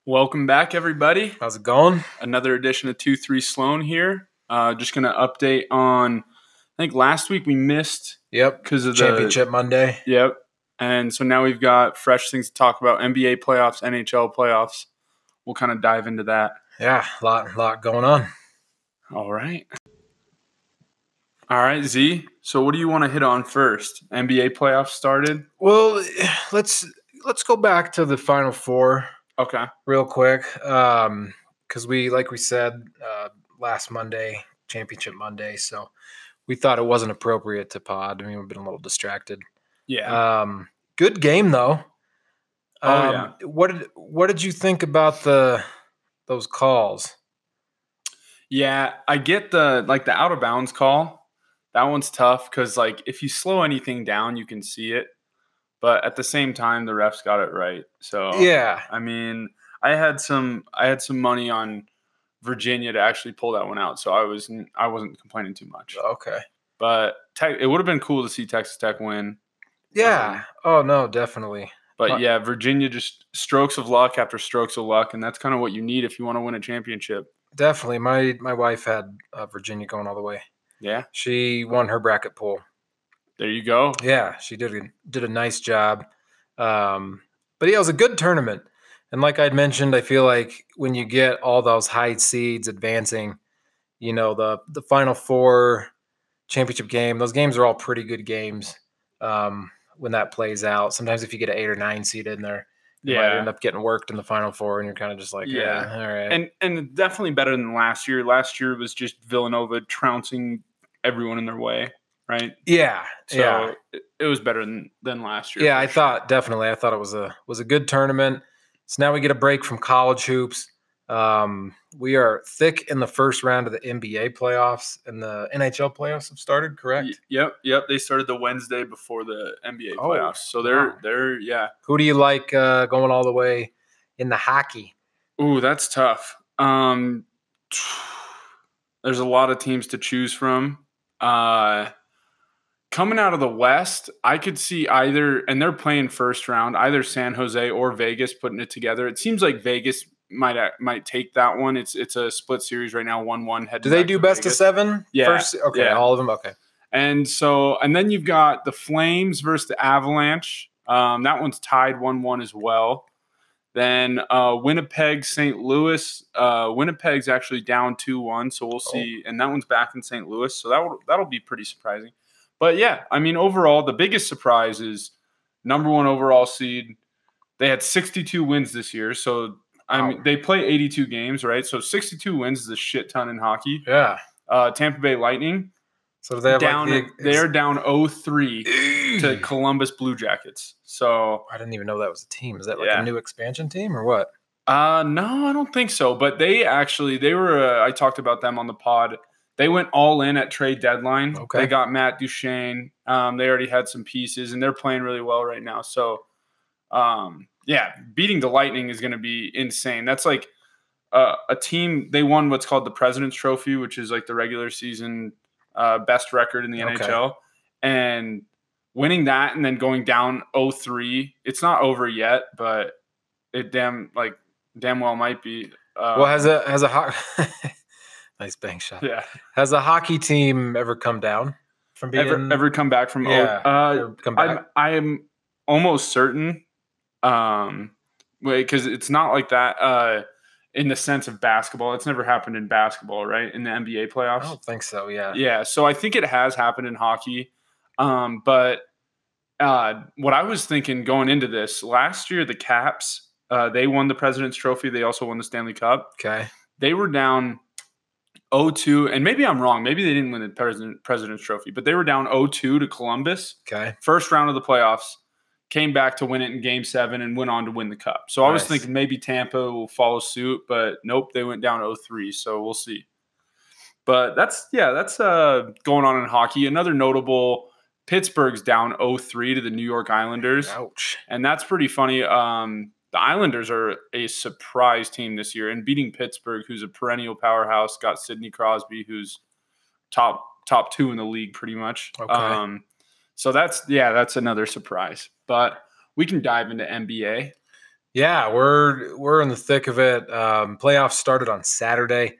Welcome back, everybody. How's it going? Another edition of 2-3 Sloan here. Just going to update on, I think last week we missed Yep. because of Championship Monday. Yep. And so now we've got fresh things to talk about, NBA playoffs, NHL playoffs. We'll kind of dive into that. Yeah, a lot going on. All right. All right, Z. So what do you want to hit on first? NBA playoffs started? Well, let's go back to the Final Four Okay. real quick, because we said last Monday, Championship Monday, so we thought it wasn't appropriate to pod. I mean, we've been a little distracted. Yeah. Good game though. Yeah. What did you think about those calls? Yeah, I get the out of bounds call. That one's tough because if you slow anything down, you can see it. But at the same time, the refs got it right. So Yeah. I mean, I had some money on Virginia to actually pull that one out, so I wasn't complaining too much. Okay. But it would have been cool to see Texas Tech win. Yeah. Oh no, definitely. But yeah, Virginia just strokes of luck after strokes of luck, and that's kind of what you need if you want to win a championship. Definitely. My wife had Virginia going all the way. Yeah. She won her bracket pool. There you go. Yeah, she did a nice job. But yeah, it was a good tournament. And like I'd mentioned, I feel like when you get all those high seeds advancing, the Final Four championship game, those games are all pretty good games when that plays out. Sometimes if you get an 8 or 9 seed in there, you might end up getting worked in the Final Four, and you're kind of just like, yeah, all right. And definitely better than last year. Last year was just Villanova trouncing everyone in their way, right? Yeah. So it was better than last year. Yeah, I thought it was a good tournament. So now we get a break from college hoops. We are thick in the first round of the NBA playoffs, and the NHL playoffs have started, correct? Yep. They started the Wednesday before the NBA playoffs. So they're Who do you like going all the way in the hockey? Ooh, that's tough. There's a lot of teams to choose from. Coming out of the West, I could see either, and they're playing first round, either San Jose or Vegas putting it together. It seems like Vegas might take that one. It's a split series right now, 1-1. Do they do best of 7? Yeah. First, okay, yeah. all of them. Okay. And then you've got the Flames versus the Avalanche. That one's tied 1-1 as well. Then Winnipeg, St. Louis. Winnipeg's actually down 2-1, so we'll see. And that one's back in St. Louis, so that'll be pretty surprising. But yeah, I mean, overall, the biggest surprise is number 1 overall seed. They had 62 wins this year, so I mean, they play 82 games, right? So 62 wins is a shit ton in hockey. Yeah. Tampa Bay Lightning. So they have they're down 0-3 to Columbus Blue Jackets. So I didn't even know that was a team. Is that like a new expansion team or what? No, I don't think so. But they were. I talked about them on the pod. They went all in at trade deadline. Okay. They got Matt Duchene. They already had some pieces, and they're playing really well right now. So, beating the Lightning is going to be insane. That's like a team. They won what's called the President's Trophy, which is like the regular season best record in the NHL. And winning that and then going down 0-3, it's not over yet, but it damn well might be. Has a nice bank shot. Yeah. Has a hockey team ever come down from being ever come back from? come back? I am almost certain, because it's not like that. In the sense of basketball, it's never happened in basketball, right? In the NBA playoffs, I don't think so. Yeah. Yeah. So I think it has happened in hockey, but what I was thinking going into this last year, the Caps, they won the President's Trophy. They also won the Stanley Cup. Okay. They were down 0-2, and maybe I'm wrong. Maybe they didn't win the President's Trophy, but they were down 0-2 to Columbus. Okay. First round of the playoffs, came back to win it in Game 7 and went on to win the Cup. So I was thinking maybe Tampa will follow suit, but nope, they went down 0-3. So we'll see. But that's going on in hockey. Another notable, Pittsburgh's down 0-3 to the New York Islanders. Ouch. And that's pretty funny. The Islanders are a surprise team this year, and beating Pittsburgh, who's a perennial powerhouse, got Sidney Crosby, who's top 2 in the league pretty much. Okay. So that's another surprise. But we can dive into NBA. Yeah, we're in the thick of it. Playoffs started on Saturday.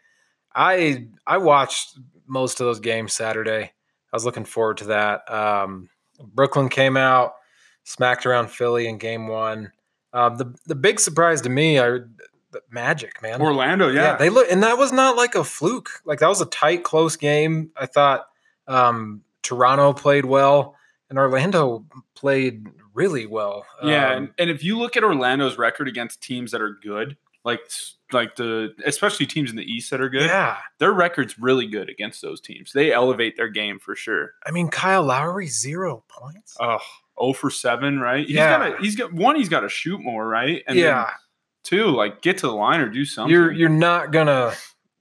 I watched most of those games Saturday. I was looking forward to that. Brooklyn came out, smacked around Philly in game one. The big surprise to me, the Magic, man. Orlando, yeah. They look, and that was not like a fluke. Like that was a tight, close game. I thought Toronto played well, and Orlando played really well. Yeah, and if you look at Orlando's record against teams that are good, like especially teams in the East that are good, yeah, their record's really good against those teams. They elevate their game for sure. I mean, Kyle Lowry 0 points. Oh, 0 for 7, right? Yeah. He's got to shoot more, right? And yeah. then 2, like get to the line or do something. You're not gonna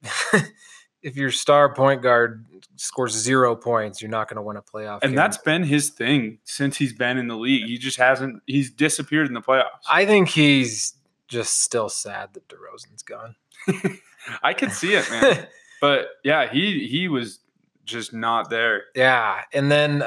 if your star point guard scores 0 points, you're not gonna win a playoff and game. That's been his thing since he's been in the league. He just hasn't. He's disappeared in the playoffs. I think he's just still sad that DeRozan's gone. I could see it, man. But yeah, he was just not there. Yeah, and then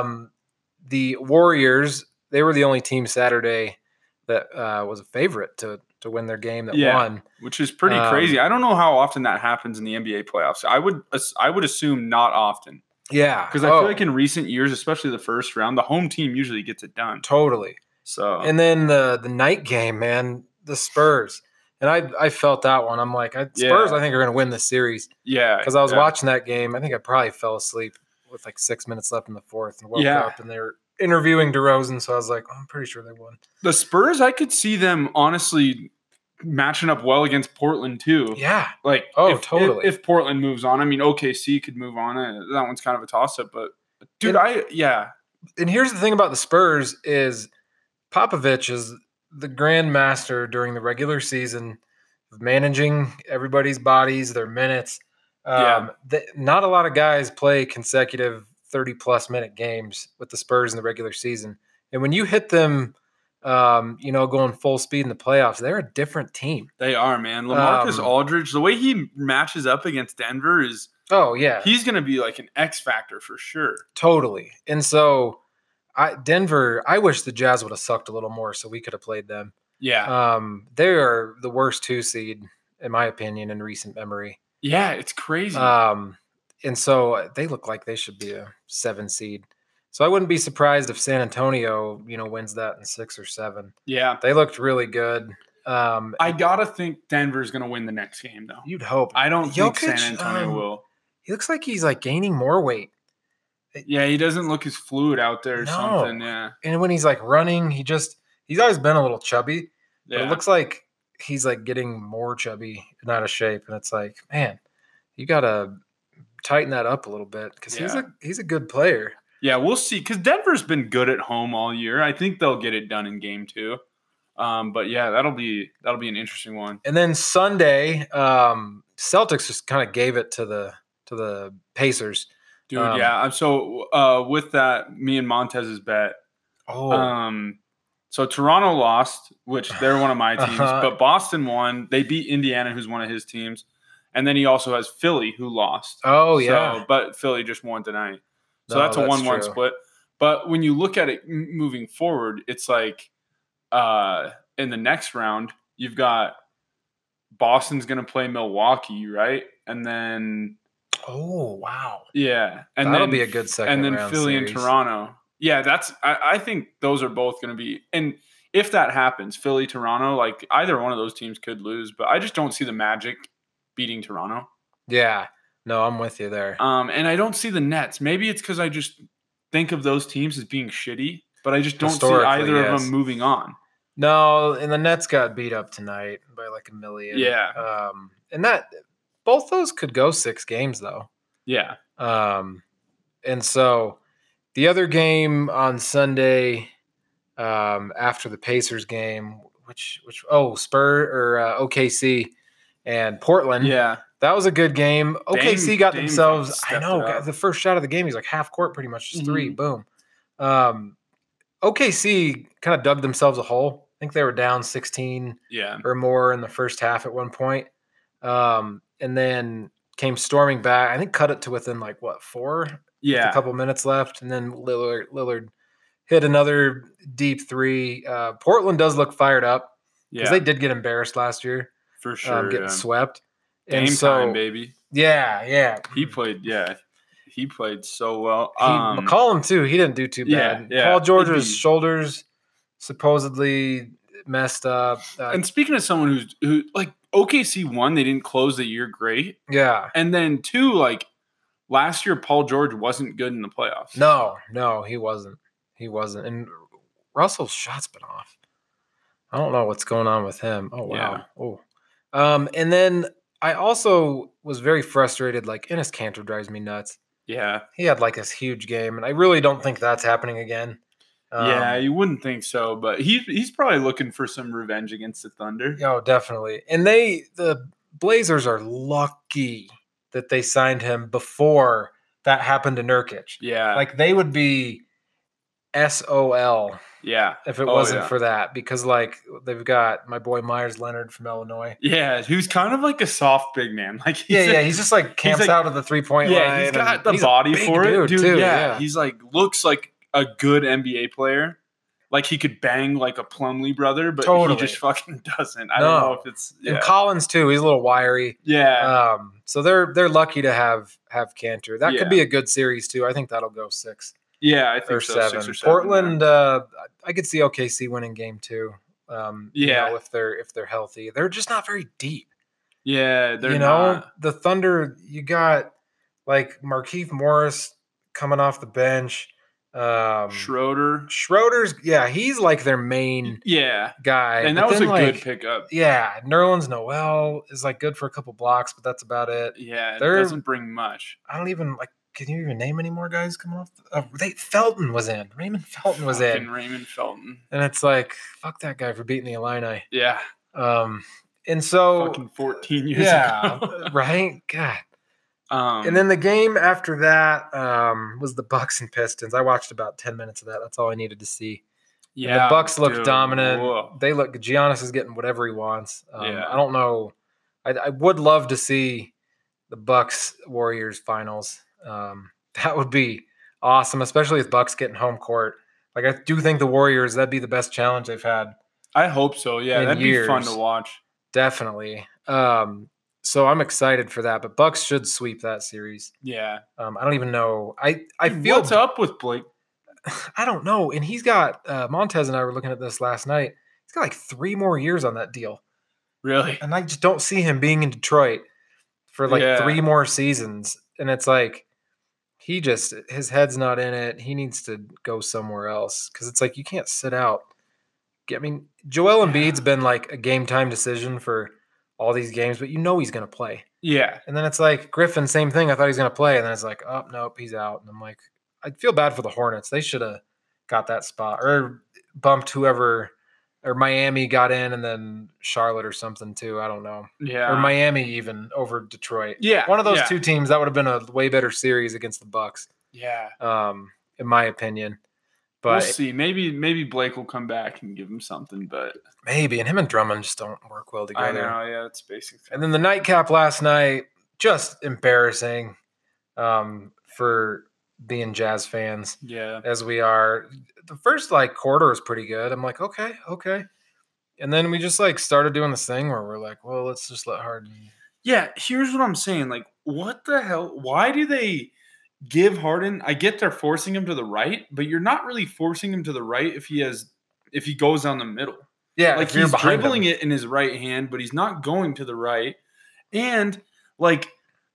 the Warriors, they were the only team Saturday that was a favorite to win their game that won, which is pretty crazy. I don't know how often that happens in the NBA playoffs. I would assume not often. Yeah, because I feel like in recent years, especially the first round, the home team usually gets it done. Totally. So and then the night game, man, the Spurs. And I felt that one. I'm like, Spurs, I think, are going to win this series. Yeah. Because I was watching that game. I think I probably fell asleep with like 6 minutes left in the fourth and woke up and they were interviewing DeRozan. So I was like, I'm pretty sure they won. The Spurs, I could see them honestly matching up well against Portland too. Yeah. Like, totally. If Portland moves on, I mean, OKC could move on. That one's kind of a toss-up. But, dude, And here's the thing about the Spurs is Popovich is the grand master during the regular season of managing everybody's bodies, their minutes. Not a lot of guys play consecutive 30-plus minute games with the Spurs in the regular season. And when you hit them, going full speed in the playoffs, they're a different team. They are, man. LaMarcus Aldridge, the way he matches up against Denver is – he's going to be like an X factor for sure. Totally. And so – Denver, I wish the Jazz would have sucked a little more so we could have played them. Yeah. They are the worst 2 seed, in my opinion, in recent memory. Yeah, it's crazy. And so they look like they should be a 7 seed. So I wouldn't be surprised if San Antonio, wins that in 6 or 7. Yeah. They looked really good. I got to think Denver's going to win the next game, though. You'd hope. I don't think San Antonio will. He looks like he's like gaining more weight. Yeah, he doesn't look as fluid out there or something. Yeah. And when he's like running, he's always been a little chubby. Yeah. But it looks like he's like getting more chubby and out of shape. And it's like, man, you gotta tighten that up a little bit because he's a good player. Yeah, we'll see. Because Denver's been good at home all year. I think they'll get it done in game 2. But yeah, that'll be an interesting one. And then Sunday, Celtics just kind of gave it to the Pacers. Dude, yeah. So with that, me and Montez's bet. So Toronto lost, which they're one of my teams, but Boston won. They beat Indiana, who's one of his teams, and then he also has Philly, who lost. Oh yeah. So, but Philly just won tonight, so that's a 1-1 split. But when you look at it moving forward, it's like in the next round, you've got Boston's going to play Milwaukee, right, and then. Oh wow! Yeah, and that'll be a good second. And then round Philly series. and Toronto. Yeah, I think those are both going to be. And if that happens, Philly, Toronto, like either one of those teams could lose. But I just don't see the Magic beating Toronto. Yeah, no, I'm with you there. And I don't see the Nets. Maybe it's because I just think of those teams as being shitty, but I just don't see either of them moving on. No, and the Nets got beat up tonight by like 1 million. Yeah, and that. Both those could go 6 games, though. Yeah. And so the other game on Sunday after the Pacers game, OKC and Portland. Yeah. That was a good game. OKC got themselves, got the first shot of the game, he's like half court pretty much, just 3, boom. OKC kind of dug themselves a hole. I think they were down 16 or more in the first half at one point. And then came storming back. I think cut it to within 4? Yeah. With a couple minutes left. And then Lillard hit another deep 3. Portland does look fired up. because they did get embarrassed last year, for sure. getting swept. Game and so, time, baby. Yeah. He played so well. McCollum too. He didn't do too bad. Yeah. Paul George's shoulders supposedly messed up. And speaking of someone who like OKC won, they didn't close the year great. Yeah. And then 2, like last year, Paul George wasn't good in the playoffs. No, he wasn't. And Russell's shot's been off. I don't know what's going on with him. Oh wow. Yeah. Oh. And then I also was very frustrated. Like Enes Kanter drives me nuts. Yeah. He had like this huge game, and I really don't think that's happening again. Yeah, you wouldn't think so, but he's probably looking for some revenge against the Thunder. Oh, definitely. And the Blazers are lucky that they signed him before that happened to Nurkic. Yeah. Like they would be SOL. Yeah. If it wasn't for that, because like they've got my boy Myers Leonard from Illinois. Yeah, who's kind of like a soft big man. Like he's just like camps out of the 3-point line. Yeah, he's got the body for it, dude. Too, yeah, he's like looks like a good NBA player. Like he could bang like a Plumlee brother, but he just fucking doesn't. I don't know if it's And Collins too. He's a little wiry. Yeah. So they're lucky to have Kanter. That could be a good series too. I think that'll go 6. Yeah, I think so. 7. 6 or 7. Portland, I could see OKC winning game 2. You know, if they're healthy, they're just not very deep. Yeah, they're not. The Thunder. You got like Markieff Morris coming off the bench. Schroeder's he's like their main guy, and that was a good pickup. Yeah, Nerlens Noel is like good for a couple blocks, but that's about it. Yeah, it doesn't bring much. I don't even like. Can you even name any more guys coming off? Felton was in. Raymond Felton was in. Raymond Felton, and it's like fuck that guy for beating the Illini. Yeah. And so fucking 14 years ago, right? God. And then the game after that was the Bucks and Pistons. I watched about 10 minutes of that. That's all I needed to see. Yeah, and the Bucks looked dominant. Whoa. They look. Giannis is getting whatever he wants. I don't know. I would love to see the Bucks Warriors finals. That would be awesome, especially with Bucks getting home court. Like I do think the Warriors, that'd be the best challenge they've had. I hope so. Yeah, that'd be fun to watch. Definitely. So I'm excited for that, but Bucks should sweep that series. Yeah. I don't even know. I feel what's up with Blake? I don't know. And he's got Montez and I were looking at this last night. He's got like 3 more years on that deal. Really? And I just don't see him being in Detroit for like 3 more seasons. And it's like his head's not in it. He needs to go somewhere else because it's like you can't sit out. I mean, Joel Embiid's been like a game time decision for all these games, but he's going to play. Yeah. And then it's like Griffin, same thing. I thought he was going to play. And then it's like, oh, nope, he's out. And I'm like, I feel bad for the Hornets. They should have got that spot or bumped whoever, or Miami got in and then Charlotte or something too. I don't know. Yeah. Or Miami even over Detroit. Yeah. One of those 2 teams, that would have been a way better series against the Bucks. Yeah. In my opinion. But we'll see. Maybe Blake will come back and give him something, but maybe. And him and Drummond just don't work well together. I know, yeah, it's basic. And then the nightcap last night, just embarrassing for being Jazz fans. Yeah. As we are. The first quarter was pretty good. I'm like, okay. And then we just started doing this thing where we're like, well, let's just let Harden. Yeah, here's what I'm saying. Like, what the hell? Why do they give Harden? I get they're forcing him to the right, but you're not really forcing him to the right if he goes down the middle. Yeah, like he's dribbling it in his right hand, but he's not going to the right. And like,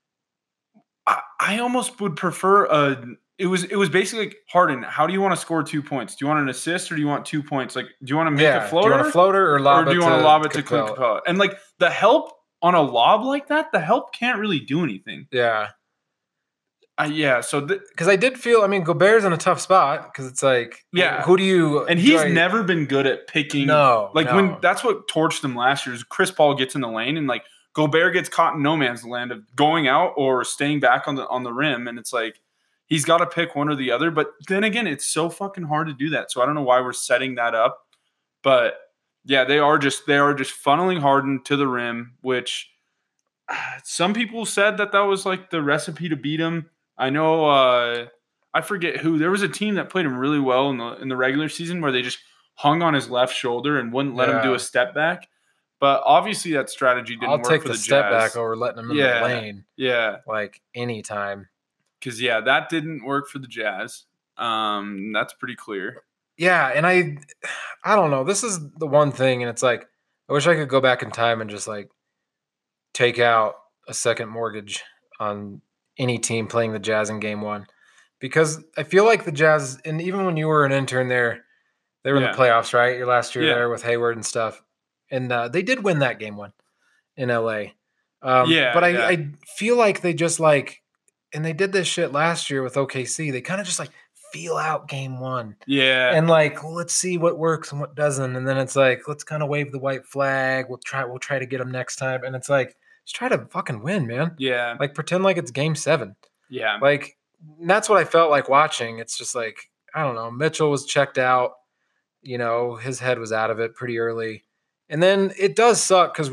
I almost would prefer It was basically like, Harden, how do you want to score 2 points? Do you want an assist or do you want 2 points? Like, do you want to make a floater? Do you want a floater or lob do you want to lob it to Clint Capella? And like the help on a lob like that, the help can't really do anything. Yeah. So because I did feel, Gobert's in a tough spot because it's like, who do you? And he's never been good at picking. No, when that's what torched him last year. Is Chris Paul gets in the lane and like Gobert gets caught in no man's land of going out or staying back on the rim, and it's like he's got to pick one or the other. But then again, it's so fucking hard to do that. So I don't know why we're setting that up, but yeah, they are just funneling Harden to the rim, which some people said that was like the recipe to beat him. I know I forget who. There was a team that played him really well in the regular season where they just hung on his left shoulder and wouldn't let him do a step back. But obviously that strategy didn't I'll work take for the the step Jazz. back over letting him in Yeah. the lane Yeah. like anytime. Because, yeah, that didn't work for the Jazz. That's pretty clear. Yeah, and I don't know. This is the one thing, and it's like I wish I could go back in time and just like take out a second mortgage on any team playing the Jazz in game one. Because I feel like the Jazz, and even when you were an intern there, they were in the Yeah. playoffs, right? Your last year Yeah. there with Hayward and stuff. And they did win that game one in LA. Yeah, But yeah. I feel like they just like, and they did this shit last year with OKC. They kind of just like feel out game one. Yeah. And like, well, let's see what works and what doesn't. And then it's like, let's kind of wave the white flag. We'll try to get them next time. And it's like, just try to fucking win, man. Yeah. Like pretend like it's game 7. Yeah. Like that's what I felt like watching. It's just like, I don't know. Mitchell was checked out. You know, his head was out of it pretty early. And then it does suck because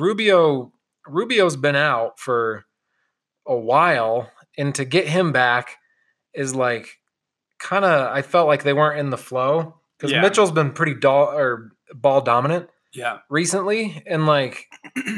Rubio's been out for a while. And to get him back is like kind of, I felt like they weren't in the flow because Yeah. Mitchell's been pretty ball dominant Yeah. recently. And like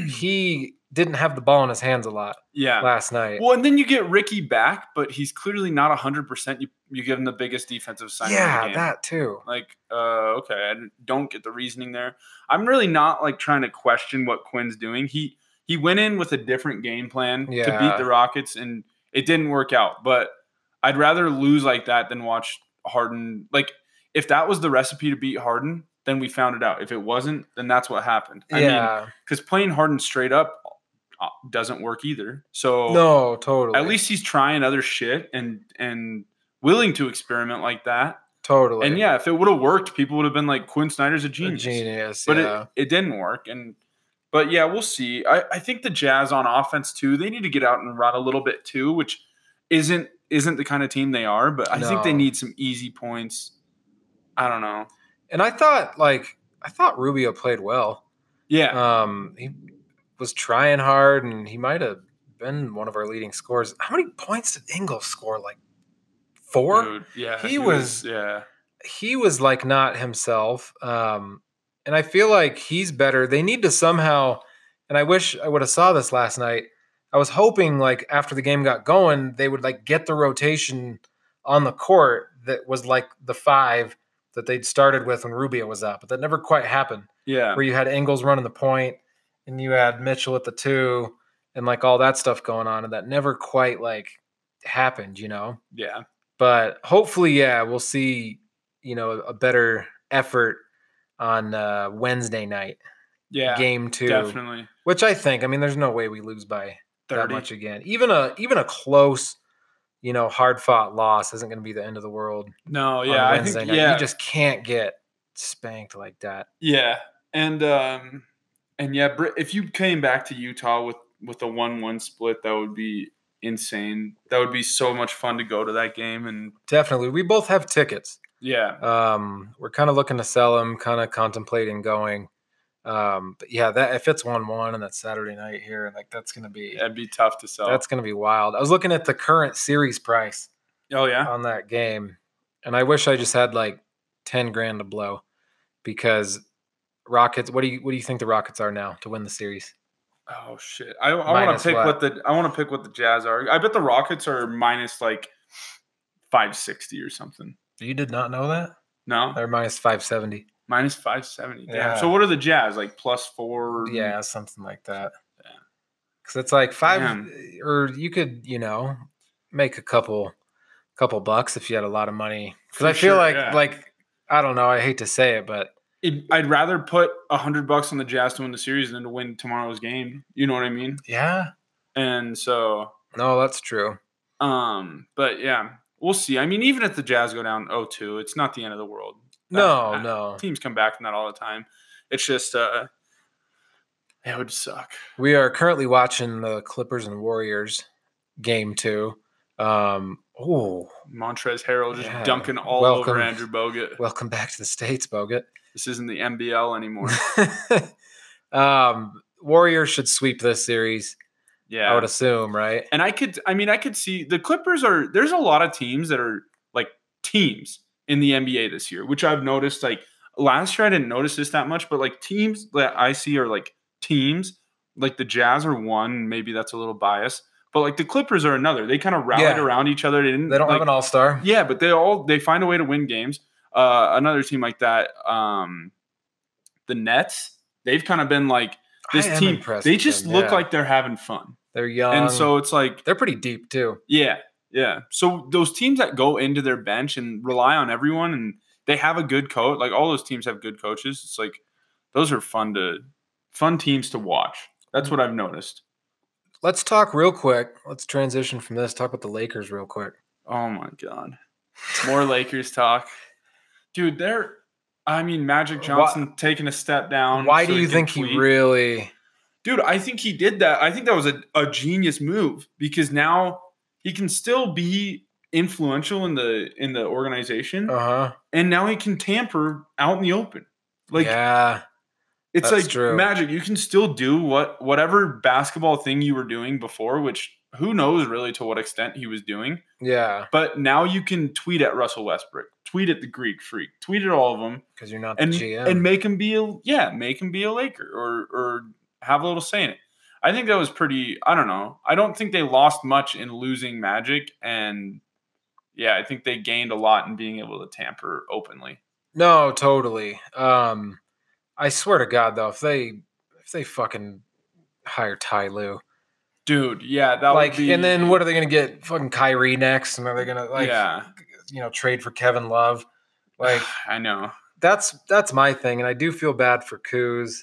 he didn't have the ball in his hands a lot Yeah. last night. Well, and then you get Ricky back, but he's clearly not 100%. You give him the biggest defensive sign of the Yeah, game. that too. Like, okay, I don't get the reasoning there. I'm really not like trying to question what Quinn's doing. He went in with a different game plan to Yeah. beat the Rockets, and it didn't work out. But I'd rather lose like that than watch Harden. Like, if that was the recipe to beat Harden, then we found it out. If it wasn't, then that's what happened. I mean, because playing Harden straight up doesn't work either. So no, totally. at least he's trying other shit and willing to experiment like that. Totally. And yeah, if it would have worked, people would have been like, Quinn Snyder's a genius. But yeah. it didn't work. But yeah, we'll see. I think the Jazz on offense too, they need to get out and run a little bit too, which isn't the kind of team they are. But I think they need some easy points. I don't know. And I thought Rubio played well. Yeah. He was trying hard, and he might have been one of our leading scorers. How many points did Ingles score? Like 4? Dude, yeah. He was like not himself. And I feel like he's better. They need to somehow, and I wish I would have saw this last night. I was hoping like after the game got going, they would like get the rotation on the court that was like the 5 that they'd started with when Rubio was out, but that never quite happened. Yeah. Where you had Ingles running the point and you had Mitchell at the 2 and like all that stuff going on. And that never quite like happened, you know? Yeah. But hopefully, yeah, we'll see, you know, a better effort on Wednesday night. Yeah. Game 2. Definitely. Which I think, I mean, there's no way we lose by 30. that much again. Even a close, you know, hard fought loss isn't going to be the end of the world. No, yeah, on I Wednesday think night. You just can't get spanked like that. Yeah, and yeah, if you came back to Utah with a 1-1 split, that would be insane. That would be so much fun to go to that game. And definitely, we both have tickets. Yeah, we're kind of looking to sell them, kind of contemplating going. But yeah, that if it's 1-1 and that's Saturday night here, like that'd be tough to sell. That's gonna be wild. I was looking at the current series price. Oh yeah, on that game, and I wish I just had like $10,000 to blow, because Rockets. What do you think the Rockets are now to win the series? Oh shit! I want to pick what the Jazz are. I bet the Rockets are minus like 560 or something. You did not know that? No, they're minus 570. Minus 570. Damn. Yeah. So what are the Jazz, like +4? Yeah, something like that. Yeah. Because it's like 5, or you could, you know, make a couple bucks if you had a lot of money. Because I feel like I don't know. I hate to say it, but I'd rather put $100 on the Jazz to win the series than to win tomorrow's game. You know what I mean? Yeah. And so. No, that's true. But yeah, we'll see. I mean, even if the Jazz go down 0-2, it's not the end of the world. No. Teams come back from that all the time. It's just, it would suck. We are currently watching the Clippers and Warriors game 2. Montrezl Harrell just dunking all over Andrew Bogut. Welcome back to the States, Bogut. This isn't the NBL anymore. Warriors should sweep this series. Yeah. I would assume, right? And I could see the Clippers there's a lot of teams that are like teams in the NBA this year, which I've noticed. Like last year, I didn't notice this that much, but like teams that I see are like teams, like the Jazz are one, maybe that's a little biased, but like the Clippers are another. They kind of rallied around each other. They don't have an all-star. Yeah, but they find a way to win games. Another team like that, the Nets, they've kind of been like this team. They just look like they're having fun. They're young. And so it's like they're pretty deep too. Yeah. Yeah. So those teams that go into their bench and rely on everyone and they have a good coach, like all those teams have good coaches. It's like those are fun teams to watch. That's what I've noticed. Let's talk real quick. Let's transition from this. Talk about the Lakers real quick. Oh my God. More Lakers talk. Dude, Magic Johnson taking a step down. Why do you think he really... Dude, I think he did that. I think that was a genius move because now he can still be influential in the organization. And now he can tamper out in the open. Like, yeah, it's like true. Magic. You can still do whatever basketball thing you were doing before, which who knows really to what extent he was doing. Yeah. But now you can tweet at Russell Westbrook, tweet at the Greek Freak, tweet at all of them because you're not the GM, and make him be a Laker or have a little say in it. I think that was pretty. I don't know. I don't think they lost much in losing Magic, and yeah, I think they gained a lot in being able to tamper openly. No, totally. I swear to God, though, if they fucking hire Ty Lue, dude, yeah, that would be. And then what are they going to get? Fucking Kyrie next, and are they going to trade for Kevin Love? Like, I know that's my thing, and I do feel bad for Kuz.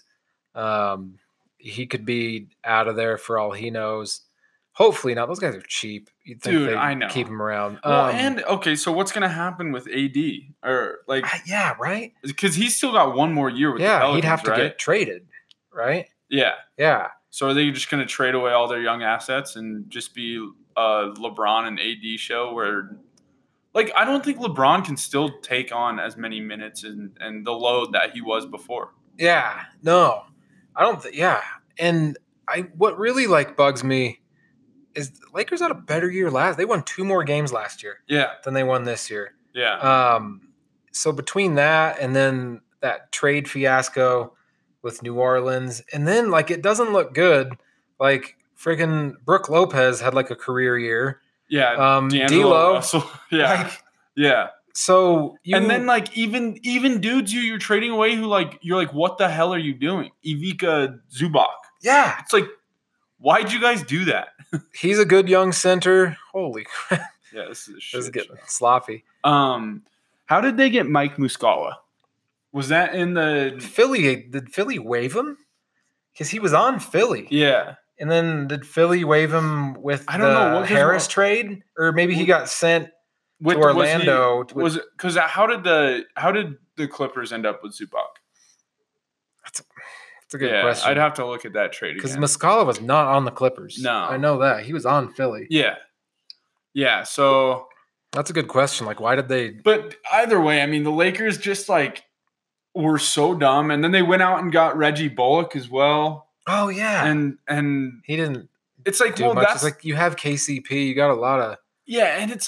He could be out of there for all he knows. Hopefully not. Those guys are cheap. You'd think dude, I know. Keep him around. Well, so what's going to happen with AD? Or yeah, right? Because he's still got one more year with the Pelicans, he'd have to get traded, right? Yeah. Yeah. So are they just going to trade away all their young assets and just be a LeBron and AD show where, I don't think LeBron can still take on as many minutes and the load that he was before. Yeah. No. I don't think, and what really bugs me is the Lakers had a better year they won 2 more games last year than they won this year. Yeah. So between that and then that trade fiasco with New Orleans, and then it doesn't look good. Friggin' Brooke Lopez had a career year. Yeah. D'Lo. Yeah. Yeah. So and then even dudes you're trading away who you're what the hell are you doing? Ivica Zubac. Yeah. It's why'd you guys do that? He's a good young center. Holy crap. Yeah, this is shit. This is getting sloppy. How did they get Mike Muscala? Was that in the Philly? Did Philly waive him? Because he was on Philly. Yeah. And then did Philly waive him with the Harris trade? Or maybe he got sent to Orlando. Was it because how did the Clippers end up with Zubac? That's a good question. I'd have to look at that trade because Muscala was not on the Clippers. No, I know that he was on Philly. Yeah. So that's a good question. Why did they? But either way, the Lakers just were so dumb, and then they went out and got Reggie Bullock as well. Oh yeah, and he didn't. It's do much. It's you have KCP, you got a lot of and it's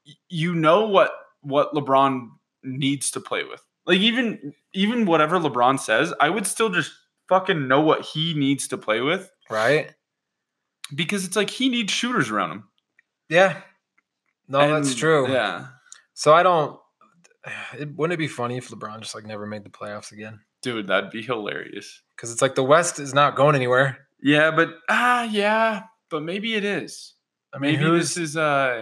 what LeBron needs to play with. Even whatever LeBron says, I would still just fucking know what he needs to play with. Right. Because it's he needs shooters around him. Yeah. No, that's true. Yeah. So wouldn't it be funny if LeBron just never made the playoffs again? Dude, that'd be hilarious. Because it's the West is not going anywhere. Yeah, but but maybe it is. Maybe this is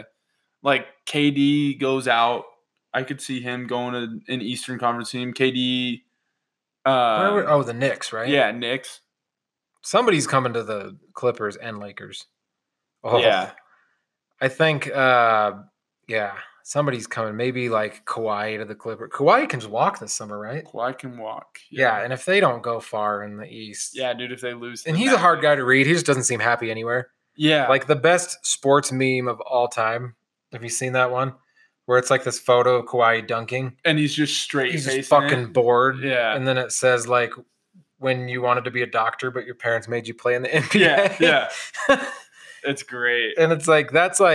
KD goes out. I could see him going to an Eastern Conference team. KD. The Knicks, right? Yeah, Knicks. Somebody's coming to the Clippers and Lakers. Oh. Yeah. I think, somebody's coming. Maybe Kawhi to the Clippers. Kawhi can just walk this summer, right? Kawhi can walk. Yeah, and if they don't go far in the East. Yeah, dude, if they lose. And he's a hard guy to read. He just doesn't seem happy anywhere. Yeah. The best sports meme of all time. Have you seen that one? Where it's this photo of Kawhi dunking. And he's just straight He's just fucking bored. Yeah. And then it says, when you wanted to be a doctor, but your parents made you play in the NBA. Yeah. It's great. And it's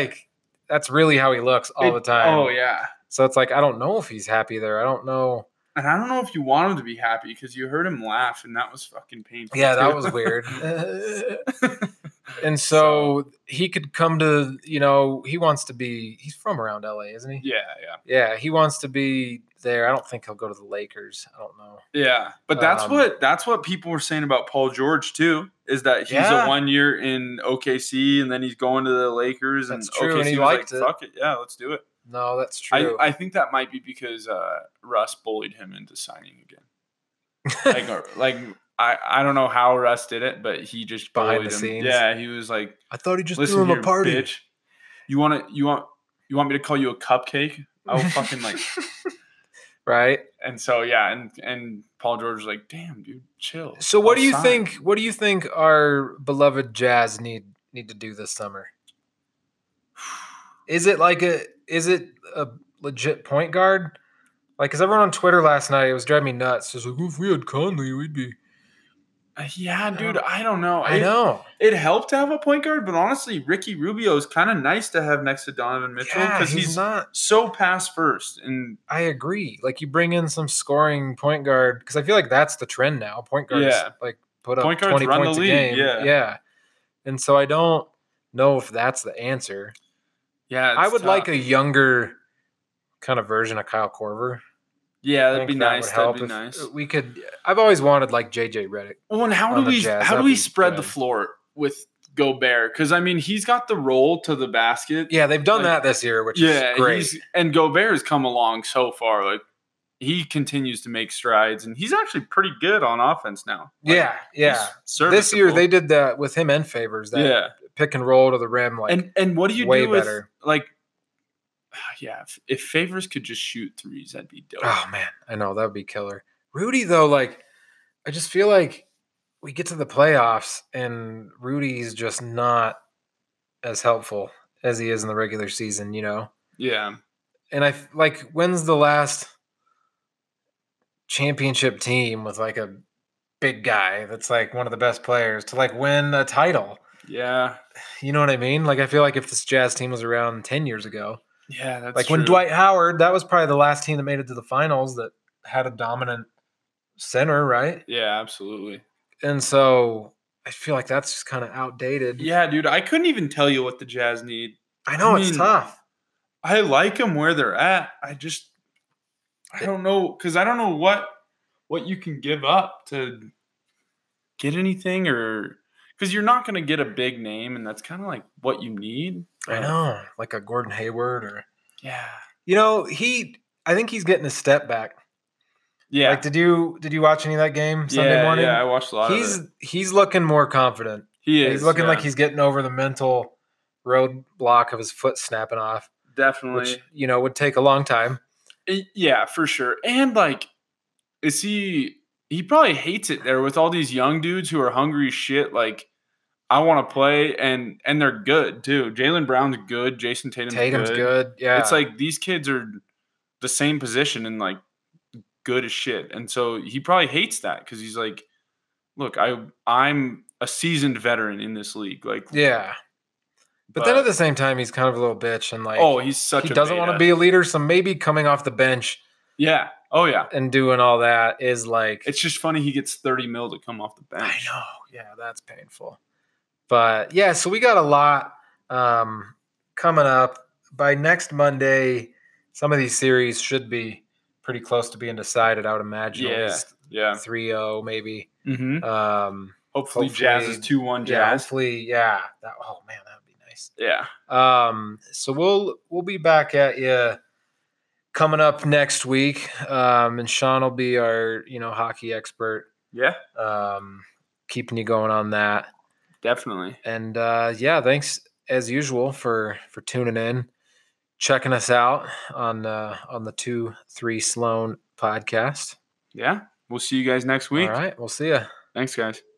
that's really how he looks all the time. Oh, yeah. So it's I don't know if he's happy there. I don't know. And I don't know if you want him to be happy because you heard him laugh, and that was fucking painful. Yeah, that too. was weird. And so he could come to, he wants to be, he's from around LA, isn't he? Yeah. Yeah, he wants to be there. I don't think he'll go to the Lakers. I don't know. Yeah, but that's what people were saying about Paul George too, is that he's a 1 year in OKC and then he's going to the Lakers. That's and true, OKC and he was liked like, it. Fuck it, yeah, let's do it. No, that's true. I think that might be because Russ bullied him into signing again. I don't know how Russ did it, but he just Behind bullied the him. scenes. Yeah, he was like, I thought he just listen threw him here, a party. bitch. You want me to call you a cupcake? I will fucking like. Right. And so and Paul George was like, damn, dude, chill. So what do you think? What do you think our beloved Jazz need to do this summer? Is it a legit point guard? Like, because everyone on Twitter last night, it was driving me nuts. It was like, if we had Conley, we'd be. Yeah, dude, I don't know. I know. It helped to have a point guard, but honestly, Ricky Rubio is kind of nice to have next to Donovan Mitchell because he's not so pass first. And I agree. Like, you bring in some scoring point guard because I feel like that's the trend now. Point guards like put up 20 points a game. Yeah. And so I don't know if that's the answer. Yeah, I would like a younger kind of version of Kyle Korver. Yeah, that'd be nice. That'd be nice. We could. I've always wanted like JJ Redick. Well, and how do we spread the floor with Gobert? Because I mean, he's got the roll to the basket. Yeah, they've done that this year, which is great. And Gobert has come along so far. Like, he continues to make strides, and he's actually pretty good on offense now. Like, yeah. This year they did that with him and Favors. That pick and roll to the rim. Like, and what do you way do with better. like? Yeah, if Favors could just shoot threes, that'd be dope. Oh man, I know that would be killer. Rudy though, like, I just feel like we get to the playoffs and Rudy's just not as helpful as he is in the regular season, Yeah. And I like, when's the last championship team with like a big guy that's like one of the best players to like win a title? Yeah. You know what I mean? Like, I feel like if this Jazz team was around 10 years ago. Yeah, that's like true. When Dwight Howard, that was probably the last team that made it to the finals that had a dominant center, right? Yeah, absolutely. And so I feel like that's just kind of outdated. Yeah, dude, I couldn't even tell you what the Jazz need. I know, it's tough. I like them where they're at. I don't know, because I don't know what you can give up to get anything, or because you're not going to get a big name, and that's kind of like what you need. I know, like a Gordon Hayward or yeah. I think he's getting a step back. Yeah. Like, did you watch any of that game Sunday morning? Yeah, I watched a lot of it. He's looking more confident. He is. He's looking like he's getting over the mental roadblock of his foot snapping off. Definitely. Which, would take a long time. Yeah, for sure. And like, he probably hates it there with all these young dudes who are hungry as shit. Like, I want to play, and they're good too. Jaylen Brown's good. Jason Tatum's good. Yeah. It's like these kids are the same position and like good as shit. And so he probably hates that because he's like, look, I'm a seasoned veteran in this league. Like, yeah. But then at the same time, he's kind of a little bitch, and like, he doesn't want to be a leader. So maybe coming off the bench, yeah, and doing all that is like, it's just funny he gets $30 million to come off the bench. I know, yeah, that's painful. But yeah, so we got a lot coming up. By next Monday, some of these series should be pretty close to being decided. I would imagine. Yeah, 3-0 maybe. Mm-hmm. Hopefully Jazz is 2-1 Jazz. Yeah, hopefully, yeah. Oh man, that would be nice. Yeah. So we'll be back at you coming up next week. And Sean will be our, hockey expert. Yeah. Keeping you going on that. Definitely. And thanks as usual for tuning in, checking us out on the 2-3 Sloan podcast. Yeah. We'll see you guys next week. All right. We'll see you. Thanks, guys.